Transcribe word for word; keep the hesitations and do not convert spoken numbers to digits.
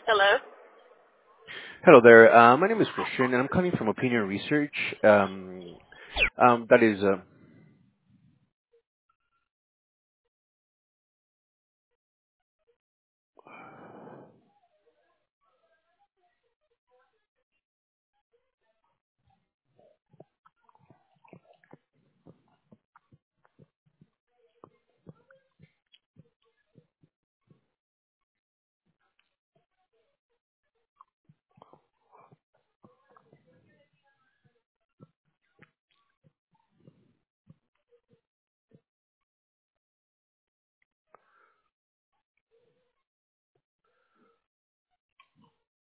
Hello. Hello there. Uh, my name is Christian, and I'm calling from Opinion Research. Um, um, that is, uh,